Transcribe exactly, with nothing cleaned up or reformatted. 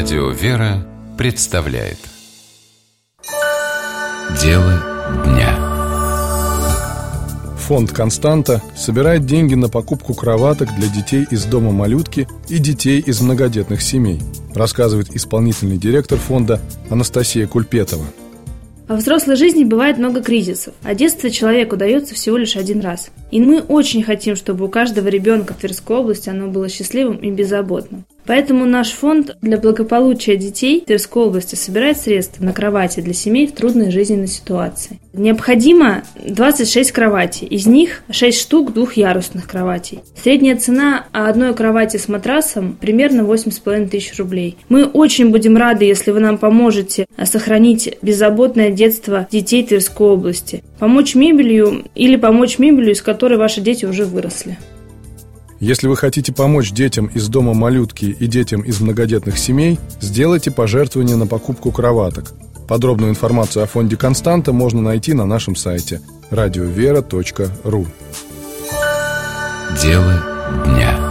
Радио «Вера» представляет Дело дня. Фонд «Константа» собирает деньги на покупку кроваток для детей из дома малютки и детей из многодетных семей, рассказывает исполнительный директор фонда Анастасия Кульпетова. Во взрослой жизни бывает много кризисов, а детство человеку дается всего лишь один раз. И мы очень хотим, чтобы у каждого ребенка в Тверской области оно было счастливым и беззаботным. Поэтому наш фонд для благополучия детей Тверской области собирает средства на кровати для семей в трудной жизненной ситуации. Необходимо двадцать шесть кроватей, из них шесть штук двухъярусных кроватей. Средняя цена одной кровати с матрасом примерно восемь с половиной тысяч рублей. Мы очень будем рады, если вы нам поможете сохранить беззаботное детство детей Тверской области. Помочь мебелью или помочь мебелью, из которой ваши дети уже выросли. Если вы хотите помочь детям из дома малютки и детям из многодетных семей, сделайте пожертвование на покупку кроваток. Подробную информацию о фонде «Константа» можно найти на нашем сайте радиовера точка ру. Дело дня.